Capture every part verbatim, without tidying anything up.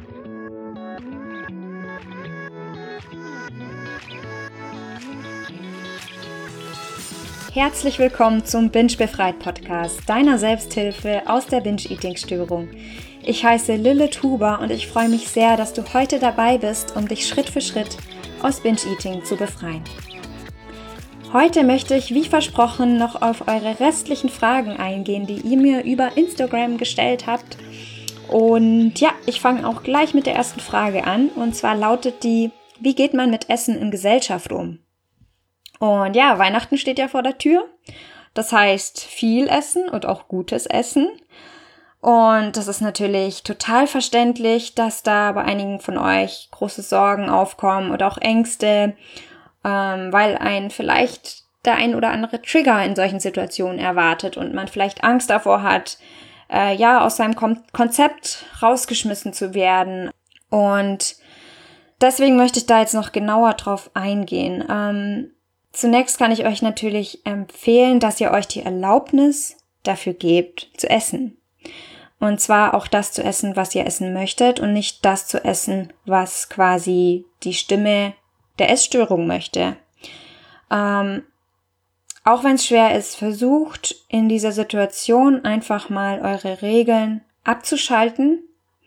Herzlich willkommen zum Binge Befreit Podcast, deiner Selbsthilfe aus der Binge-Eating-Störung. Ich heiße Lilith Huber und ich freue mich sehr, dass du heute dabei bist, um dich Schritt für Schritt aus Binge-Eating zu befreien. Heute möchte ich, wie versprochen, noch auf eure restlichen Fragen eingehen, die ihr mir über Instagram gestellt habt. Und ja, ich fange auch gleich mit der ersten Frage an. Und zwar lautet die: Wie geht man mit Essen in Gesellschaft um? Und ja, Weihnachten steht ja vor der Tür. Das heißt, viel Essen und auch gutes Essen. Und das ist natürlich total verständlich, dass da bei einigen von euch große Sorgen aufkommen oder auch Ängste, ähm, weil einen vielleicht der ein oder andere Trigger in solchen Situationen erwartet und man vielleicht Angst davor hat, äh, ja, aus seinem Kom- Konzept rausgeschmissen zu werden. Und deswegen möchte ich da jetzt noch genauer drauf eingehen. Ähm, Zunächst kann ich euch natürlich empfehlen, dass ihr euch die Erlaubnis dafür gebt, zu essen. Und zwar auch das zu essen, was ihr essen möchtet und nicht das zu essen, was quasi die Stimme der Essstörung möchte. Ähm, auch wenn es schwer ist, versucht in dieser Situation einfach mal eure Regeln abzuschalten,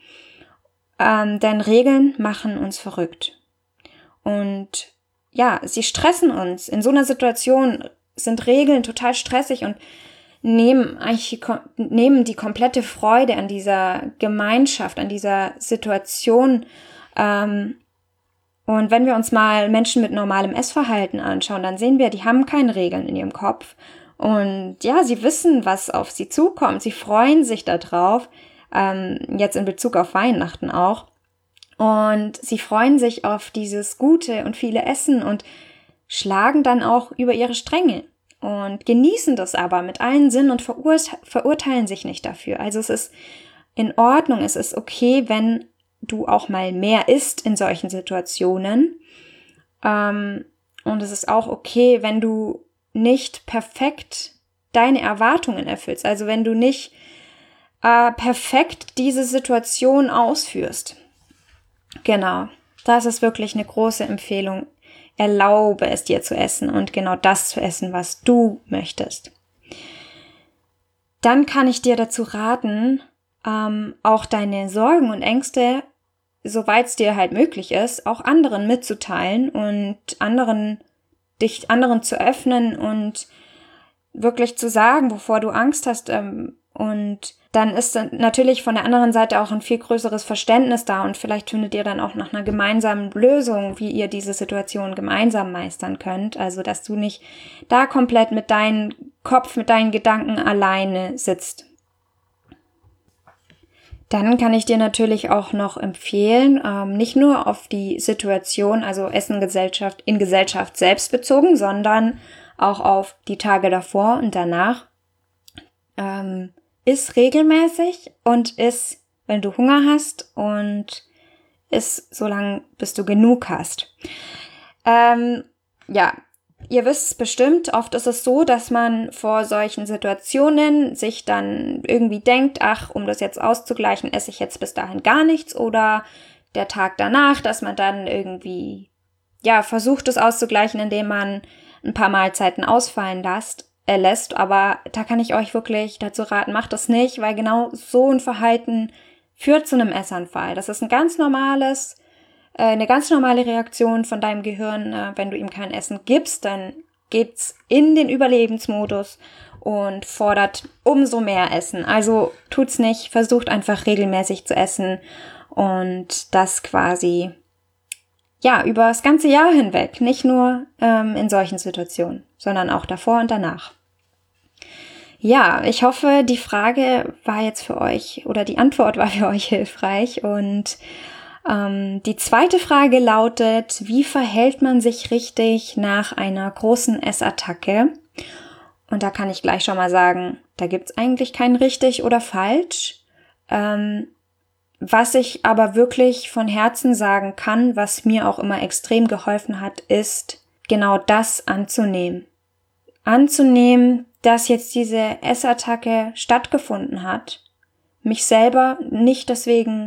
ähm, denn Regeln machen uns verrückt. Und ja, sie stressen uns. In so einer Situation sind Regeln total stressig und nehmen eigentlich nehmen die komplette Freude an dieser Gemeinschaft, an dieser Situation. Ähm, und wenn wir uns mal Menschen mit normalem Essverhalten anschauen, dann sehen wir, die haben keine Regeln in ihrem Kopf. Und ja, sie wissen, was auf sie zukommt. Sie freuen sich darauf, ähm, jetzt in Bezug auf Weihnachten auch. Und sie freuen sich auf dieses gute und viele Essen und schlagen dann auch über ihre Stränge und genießen das aber mit allen Sinnen und verurte- verurteilen sich nicht dafür. Also es ist in Ordnung, es ist okay, wenn du auch mal mehr isst in solchen Situationen. Ähm, und es ist auch okay, wenn du nicht perfekt deine Erwartungen erfüllst. Also wenn du nicht äh, perfekt diese Situation ausführst. Genau, das ist wirklich eine große Empfehlung. Erlaube es dir zu essen und genau das zu essen, was du möchtest. Dann kann ich dir dazu raten, ähm, auch deine Sorgen und Ängste, soweit es dir halt möglich ist, auch anderen mitzuteilen und anderen, dich anderen zu öffnen und wirklich zu sagen, wovor du Angst hast, ähm, und dann ist dann natürlich von der anderen Seite auch ein viel größeres Verständnis da und vielleicht findet ihr dann auch nach einer gemeinsamen Lösung, wie ihr diese Situation gemeinsam meistern könnt. Also, dass du nicht da komplett mit deinem Kopf, mit deinen Gedanken alleine sitzt. Dann kann ich dir natürlich auch noch empfehlen, ähm, nicht nur auf die Situation, also Essen Gesellschaft, in Gesellschaft selbst bezogen, sondern auch auf die Tage davor und danach. Ähm, Iss regelmäßig und iss, wenn du Hunger hast, und iss so lange, bis du genug hast. Ähm, ja, ihr wisst es bestimmt, oft ist es so, dass man vor solchen Situationen sich dann irgendwie denkt, ach, um das jetzt auszugleichen, esse ich jetzt bis dahin gar nichts, oder der Tag danach, dass man dann irgendwie, ja, versucht es auszugleichen, indem man ein paar Mahlzeiten ausfallen lässt. lässt, aber da kann ich euch wirklich dazu raten, macht das nicht, weil genau so ein Verhalten führt zu einem Essanfall. Das ist ein ganz normales, äh, eine ganz normale Reaktion von deinem Gehirn. Äh, wenn du ihm kein Essen gibst, dann geht's in den Überlebensmodus und fordert umso mehr Essen. Also tut's nicht, versucht einfach regelmäßig zu essen und das quasi ja über das ganze Jahr hinweg, nicht nur ähm, in solchen Situationen, sondern auch davor und danach. Ja, ich hoffe, die Frage war jetzt für euch oder die Antwort war für euch hilfreich. Und ähm, die zweite Frage lautet: Wie verhält man sich richtig nach einer großen Essattacke? Und da kann ich gleich schon mal sagen, da gibt's eigentlich kein richtig oder falsch. Ähm, was ich aber wirklich von Herzen sagen kann, was mir auch immer extrem geholfen hat, ist genau das anzunehmen. Anzunehmen, dass jetzt diese Essattacke stattgefunden hat, mich selber nicht deswegen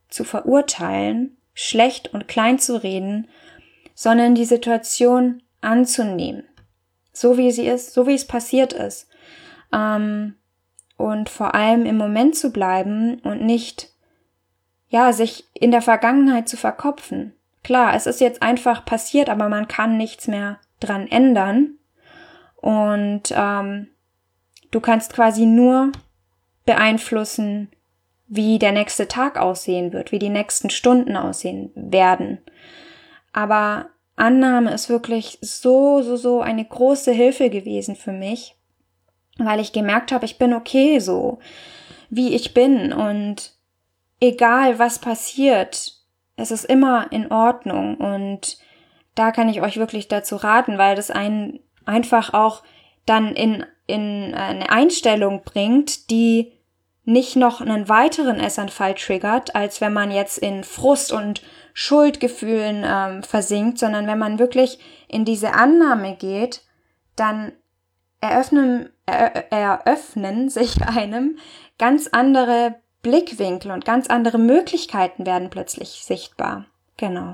zu verurteilen, schlecht und klein zu reden, sondern die Situation anzunehmen, so wie sie ist, so wie es passiert ist. Ähm, und vor allem im Moment zu bleiben und nicht, ja, sich in der Vergangenheit zu verkopfen. Klar, es ist jetzt einfach passiert, aber man kann nichts mehr dran ändern. Und ähm, du kannst quasi nur beeinflussen, wie der nächste Tag aussehen wird, wie die nächsten Stunden aussehen werden. Aber Annahme ist wirklich so, so, so eine große Hilfe gewesen für mich, weil ich gemerkt habe, ich bin okay so, wie ich bin und egal was passiert, es ist immer in Ordnung und da kann ich euch wirklich dazu raten, weil das einen einfach auch dann in, in eine Einstellung bringt, die nicht noch einen weiteren Essanfall triggert, als wenn man jetzt in Frust und Schuldgefühlen ähm, versinkt, sondern wenn man wirklich in diese Annahme geht, dann eröffnen, er, eröffnen sich einem ganz andere Blickwinkel und ganz andere Möglichkeiten werden plötzlich sichtbar. Genau.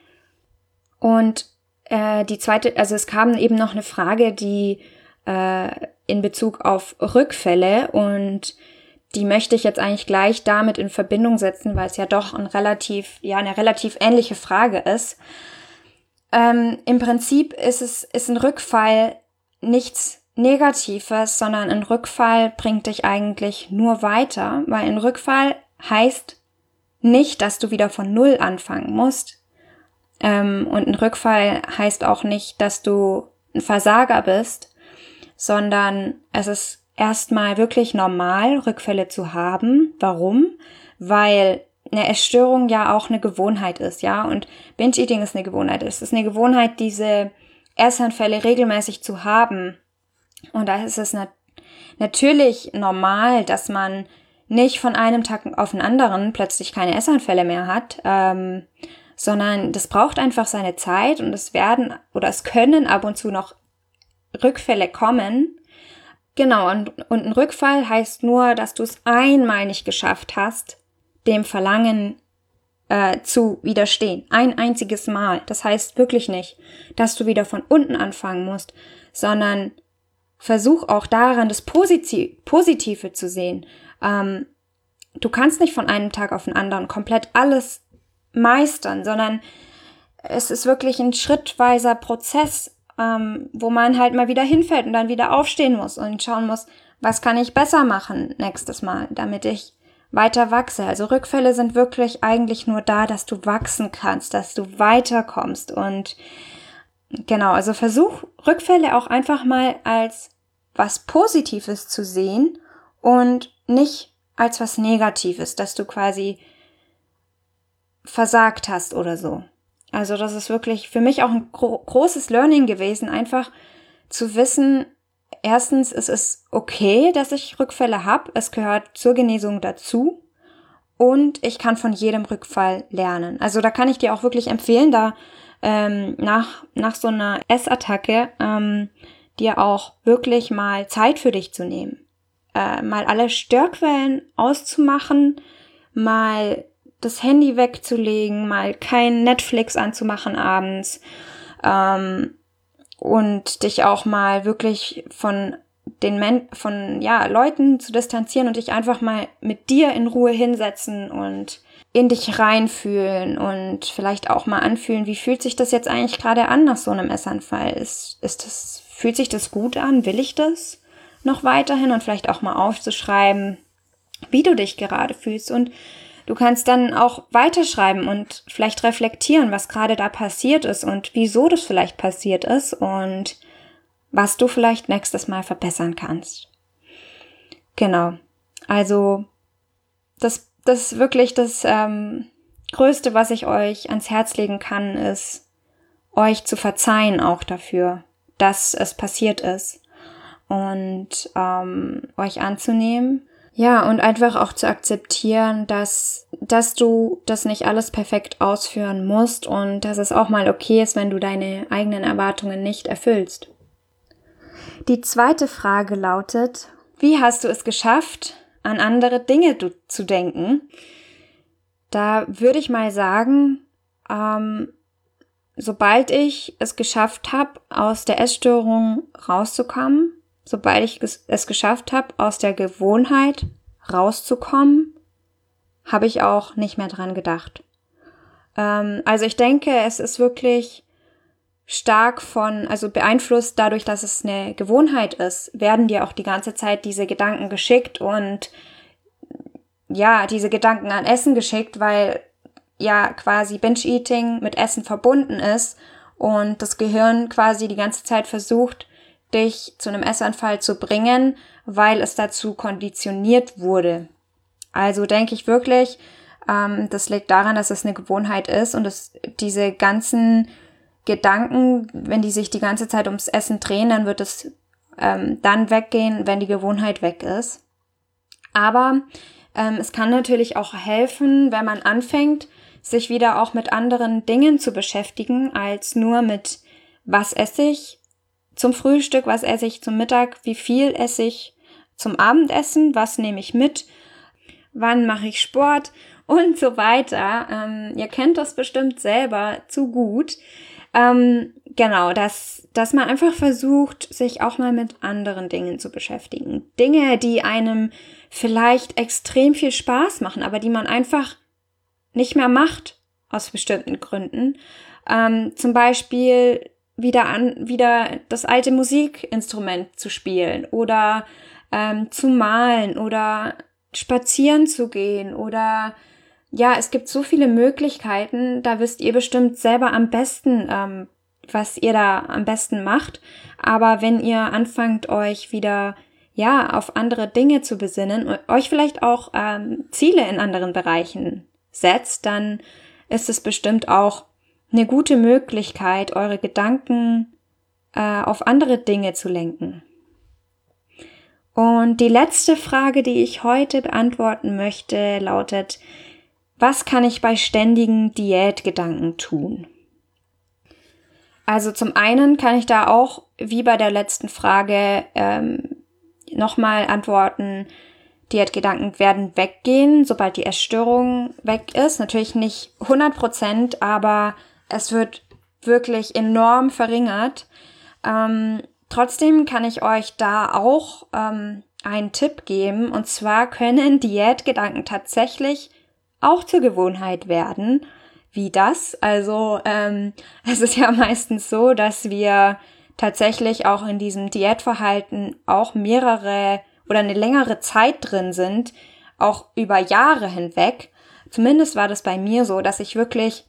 Und äh, die zweite, also es kam eben noch eine Frage, die äh, in Bezug auf Rückfälle und die möchte ich jetzt eigentlich gleich damit in Verbindung setzen, weil es ja doch ein relativ, ja, eine relativ ähnliche Frage ist. Ähm, im Prinzip ist es, ist ein Rückfall nichts Negatives, sondern ein Rückfall bringt dich eigentlich nur weiter, weil ein Rückfall heißt nicht, dass du wieder von Null anfangen musst. Ähm, und ein Rückfall heißt auch nicht, dass du ein Versager bist, sondern es ist erstmal wirklich normal, Rückfälle zu haben. Warum? Weil eine Essstörung ja auch eine Gewohnheit ist, ja, und Binge-Eating ist eine Gewohnheit. Es ist eine Gewohnheit, diese Essanfälle regelmäßig zu haben. Und da ist es nat- natürlich normal, dass man nicht von einem Tag auf den anderen plötzlich keine Essanfälle mehr hat, ähm, sondern das braucht einfach seine Zeit und es werden oder es können ab und zu noch Rückfälle kommen. Genau, und, und ein Rückfall heißt nur, dass du es einmal nicht geschafft hast, dem Verlangen äh, zu widerstehen. Ein einziges Mal. Das heißt wirklich nicht, dass du wieder von unten anfangen musst, sondern versuch auch daran, das Positiv- Positive zu sehen. Ähm, du kannst nicht von einem Tag auf den anderen komplett alles meistern, sondern es ist wirklich ein schrittweiser Prozess, ähm, wo man halt mal wieder hinfällt und dann wieder aufstehen muss und schauen muss, was kann ich besser machen nächstes Mal, damit ich weiter wachse. Also Rückfälle sind wirklich eigentlich nur da, dass du wachsen kannst, dass du weiterkommst und genau, also versuch Rückfälle auch einfach mal als was Positives zu sehen und nicht als was Negatives, dass du quasi versagt hast oder so. Also das ist wirklich für mich auch ein gro- großes Learning gewesen, einfach zu wissen, erstens, es ist okay, dass ich Rückfälle habe, es gehört zur Genesung dazu und ich kann von jedem Rückfall lernen. Also da kann ich dir auch wirklich empfehlen, da ähm, nach, nach so einer Essattacke ähm, dir auch wirklich mal Zeit für dich zu nehmen. Äh, mal alle Störquellen auszumachen, mal das Handy wegzulegen, mal kein Netflix anzumachen abends ähm, und dich auch mal wirklich von den Men- von ja Leuten zu distanzieren und dich einfach mal mit dir in Ruhe hinsetzen und in dich reinfühlen und vielleicht auch mal anfühlen, wie fühlt sich das jetzt eigentlich gerade an nach so einem Essanfall? Ist, ist das, fühlt sich das gut an? Will ich das noch weiterhin? Und vielleicht auch mal aufzuschreiben, wie du dich gerade fühlst. Und du kannst dann auch weiterschreiben und vielleicht reflektieren, was gerade da passiert ist und wieso das vielleicht passiert ist und was du vielleicht nächstes Mal verbessern kannst. Genau. Also das, das ist wirklich das ähm, Größte, was ich euch ans Herz legen kann, ist, euch zu verzeihen auch dafür, dass es passiert ist und ähm, euch anzunehmen. Ja, und einfach auch zu akzeptieren, dass, dass du das nicht alles perfekt ausführen musst und dass es auch mal okay ist, wenn du deine eigenen Erwartungen nicht erfüllst. Die zweite Frage lautet, wie hast du es geschafft, an andere Dinge du, zu denken? Da würde ich mal sagen, ähm, sobald ich es geschafft habe, aus der Essstörung rauszukommen, sobald ich es geschafft habe, aus der Gewohnheit rauszukommen, habe ich auch nicht mehr dran gedacht. Ähm, also ich denke, es ist wirklich stark von, also beeinflusst dadurch, dass es eine Gewohnheit ist, werden dir auch die ganze Zeit diese Gedanken geschickt und ja, diese Gedanken an Essen geschickt, weil ja quasi Binge-Eating mit Essen verbunden ist und das Gehirn quasi die ganze Zeit versucht, dich zu einem Essanfall zu bringen, weil es dazu konditioniert wurde. Also denke ich wirklich, ähm, das liegt daran, dass es eine Gewohnheit ist und dass diese ganzen Gedanken, wenn die sich die ganze Zeit ums Essen drehen, dann wird es ähm, dann weggehen, wenn die Gewohnheit weg ist. Aber ähm, es kann natürlich auch helfen, wenn man anfängt, sich wieder auch mit anderen Dingen zu beschäftigen, als nur mit, was esse ich zum Frühstück, was esse ich zum Mittag, wie viel esse ich zum Abendessen, was nehme ich mit, wann mache ich Sport und so weiter. Ähm, ihr kennt das bestimmt selber zu gut. Ähm, genau, dass, dass man einfach versucht, sich auch mal mit anderen Dingen zu beschäftigen. Dinge, die einem vielleicht extrem viel Spaß machen, aber die man einfach nicht mehr macht, aus bestimmten Gründen. Ähm, zum Beispiel wieder an, wieder das alte Musikinstrument zu spielen oder ähm, zu malen oder spazieren zu gehen oder ja, es gibt so viele Möglichkeiten, da wisst ihr bestimmt selber am besten, ähm, was ihr da am besten macht. Aber wenn ihr anfangt, euch wieder ja auf andere Dinge zu besinnen und euch vielleicht auch ähm, Ziele in anderen Bereichen setzt, dann ist es bestimmt auch eine gute Möglichkeit, eure Gedanken äh, auf andere Dinge zu lenken. Und die letzte Frage, die ich heute beantworten möchte, lautet: Was kann ich bei ständigen Diätgedanken tun? Also zum einen kann ich da auch, wie bei der letzten Frage, ähm, nochmal antworten, Diätgedanken werden weggehen, sobald die Essstörung weg ist. Natürlich nicht hundert Prozent, aber es wird wirklich enorm verringert. Ähm, trotzdem kann ich euch da auch ähm, einen Tipp geben. Und zwar können Diätgedanken tatsächlich auch zur Gewohnheit werden. Wie das? Also ähm, es ist ja meistens so, dass wir tatsächlich auch in diesem Diätverhalten auch mehrere oder eine längere Zeit drin sind, auch über Jahre hinweg. Zumindest war das bei mir so, dass ich wirklich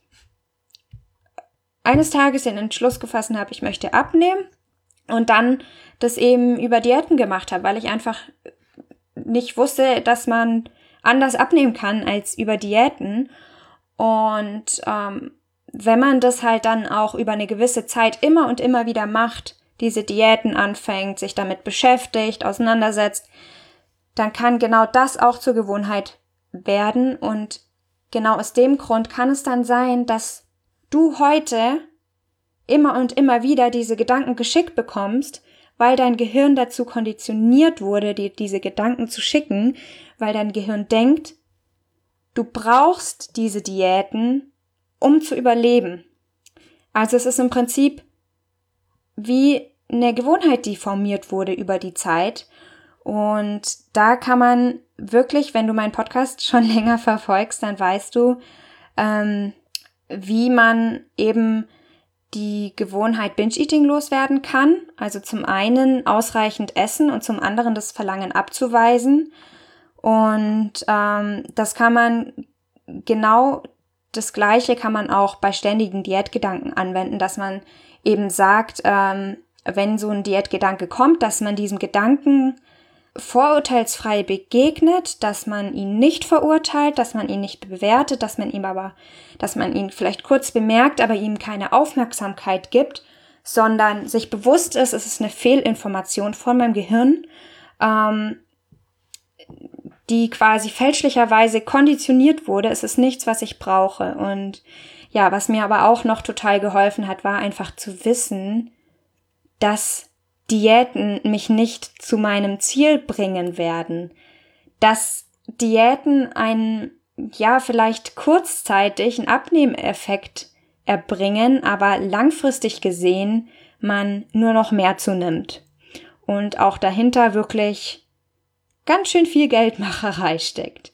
eines Tages den Entschluss gefasst habe, ich möchte abnehmen und dann das eben über Diäten gemacht habe, weil ich einfach nicht wusste, dass man anders abnehmen kann als über Diäten. Und ähm, wenn man das halt dann auch über eine gewisse Zeit immer und immer wieder macht, diese Diäten anfängt, sich damit beschäftigt, auseinandersetzt, dann kann genau das auch zur Gewohnheit werden. Und genau aus dem Grund kann es dann sein, dass du heute immer und immer wieder diese Gedanken geschickt bekommst, weil dein Gehirn dazu konditioniert wurde, dir diese Gedanken zu schicken, weil dein Gehirn denkt, du brauchst diese Diäten, um zu überleben. Also es ist im Prinzip wie eine Gewohnheit, die formiert wurde über die Zeit. Und da kann man wirklich, wenn du meinen Podcast schon länger verfolgst, dann weißt du, ähm, wie man eben die Gewohnheit Binge-Eating loswerden kann. Also zum einen ausreichend essen und zum anderen das Verlangen abzuweisen. Und ähm, das kann man genau das Gleiche kann man auch bei ständigen Diätgedanken anwenden, dass man eben sagt, ähm, wenn so ein Diätgedanke kommt, dass man diesem Gedanken vorurteilsfrei begegnet, dass man ihn nicht verurteilt, dass man ihn nicht bewertet, dass man ihm aber, dass man ihn vielleicht kurz bemerkt, aber ihm keine Aufmerksamkeit gibt, sondern sich bewusst ist, es ist eine Fehlinformation von meinem Gehirn, ähm, die quasi fälschlicherweise konditioniert wurde. Es ist nichts, was ich brauche. Und ja, was mir aber auch noch total geholfen hat, war einfach zu wissen, dass Diäten mich nicht zu meinem Ziel bringen werden. Dass Diäten ein ja vielleicht kurzzeitig einen Abnehmeffekt erbringen, aber langfristig gesehen man nur noch mehr zunimmt und auch dahinter wirklich ganz schön viel Geldmacherei steckt.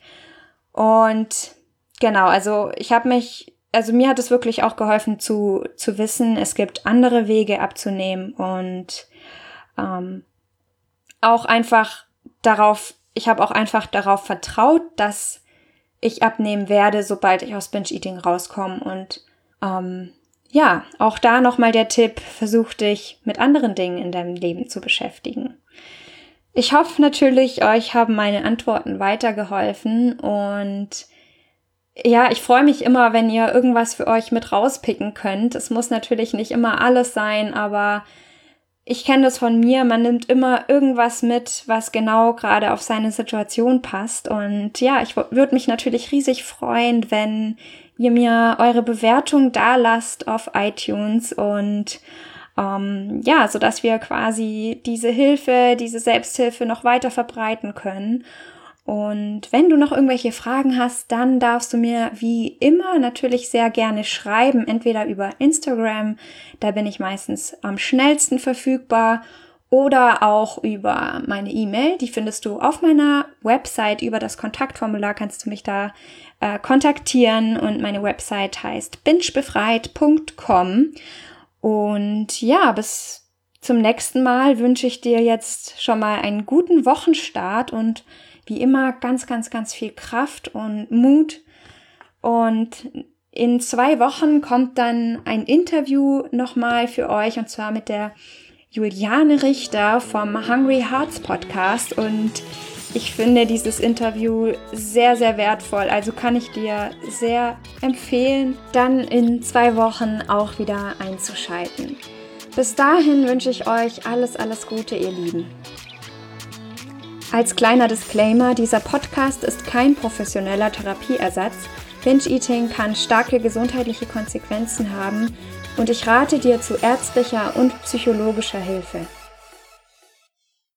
Und genau, also ich habe mich, also mir hat es wirklich auch geholfen zu zu wissen, es gibt andere Wege abzunehmen und ähm, auch einfach darauf, ich habe auch einfach darauf vertraut, dass ich abnehmen werde, sobald ich aus Binge-Eating rauskomme. Und ähm, ja, auch da nochmal der Tipp, versuch dich mit anderen Dingen in deinem Leben zu beschäftigen. Ich hoffe natürlich, euch haben meine Antworten weitergeholfen und ja, ich freue mich immer, wenn ihr irgendwas für euch mit rauspicken könnt. Es muss natürlich nicht immer alles sein, aber ich kenne das von mir, man nimmt immer irgendwas mit, was genau gerade auf seine Situation passt. Und ja, ich w- würde mich natürlich riesig freuen, wenn ihr mir eure Bewertung da lasst auf iTunes und ähm, ja, so dass wir quasi diese Hilfe, diese Selbsthilfe noch weiter verbreiten können. Und wenn du noch irgendwelche Fragen hast, dann darfst du mir wie immer natürlich sehr gerne schreiben, entweder über Instagram, da bin ich meistens am schnellsten verfügbar, oder auch über meine E-Mail, die findest du auf meiner Website. Über das Kontaktformular kannst du mich da äh, kontaktieren und meine Website heißt binge befreit punkt com. Und ja, bis zum nächsten Mal wünsche ich dir jetzt schon mal einen guten Wochenstart und wie immer ganz, ganz, ganz viel Kraft und Mut. Und in zwei Wochen kommt dann ein Interview nochmal für euch, und zwar mit der Juliane Richter vom Hungry Hearts Podcast. Und ich finde dieses Interview sehr, sehr wertvoll. Also kann ich dir sehr empfehlen, dann in zwei Wochen auch wieder einzuschalten. Bis dahin wünsche ich euch alles, alles Gute, ihr Lieben. Als kleiner Disclaimer, dieser Podcast ist kein professioneller Therapieersatz. Binge-Eating kann starke gesundheitliche Konsequenzen haben und ich rate dir zu ärztlicher und psychologischer Hilfe.